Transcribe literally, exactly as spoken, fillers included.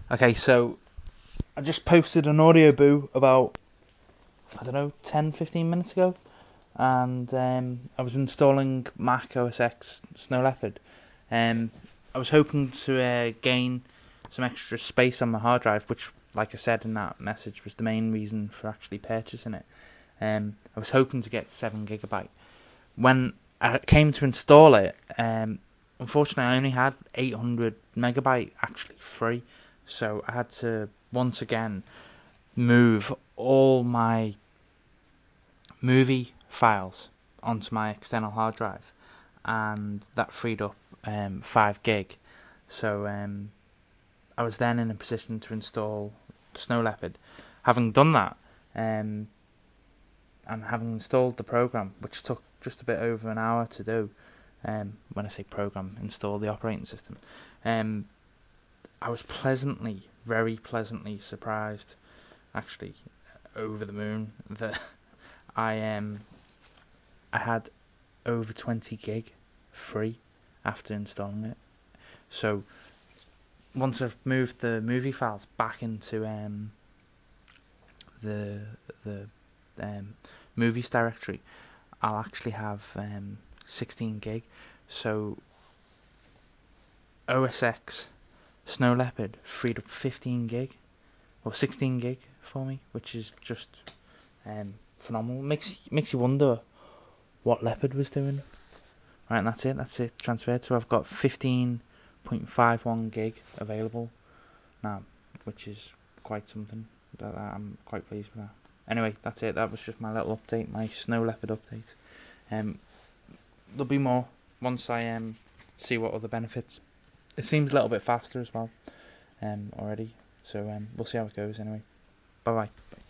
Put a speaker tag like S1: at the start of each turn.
S1: Okay, so I just posted an audio boo about, I don't know, ten, fifteen minutes ago. And um, I was installing Mac O S X Snow Leopard. Um, I was hoping to uh, gain some extra space on my hard drive, which, like I said in that message, was the main reason for actually purchasing it. Um, I was hoping to get seven gigabyte. When I came to install it, um, unfortunately I only had eight hundred megabyte actually free, so I had to once again move all my movie files onto my external hard drive, and that freed up um, five gig. So um, I was then in a position to install Snow Leopard. Having done that, um, and having installed the program, which took just a bit over an hour to do, um, when I say program, install the operating system, um, I was pleasantly, very pleasantly surprised, actually, over the moon, that I um I had over twenty gig free after installing it. So once I've moved the movie files back into um the the um movies directory, I'll actually have um sixteen gig. So O S X Snow Leopard freed up fifteen gig or sixteen gig for me, which is just um phenomenal. Makes makes you wonder what Leopard was doing. Right, and that's it. That's it. Transferred. So I've got fifteen point five one gig available now, which is quite something. That I'm quite pleased with that. Anyway, that's it. That was just my little update, my Snow Leopard update. Um, there'll be more once I um see what other benefits. It seems a little bit faster as well, um already. So um we'll see how it goes anyway. Bye bye.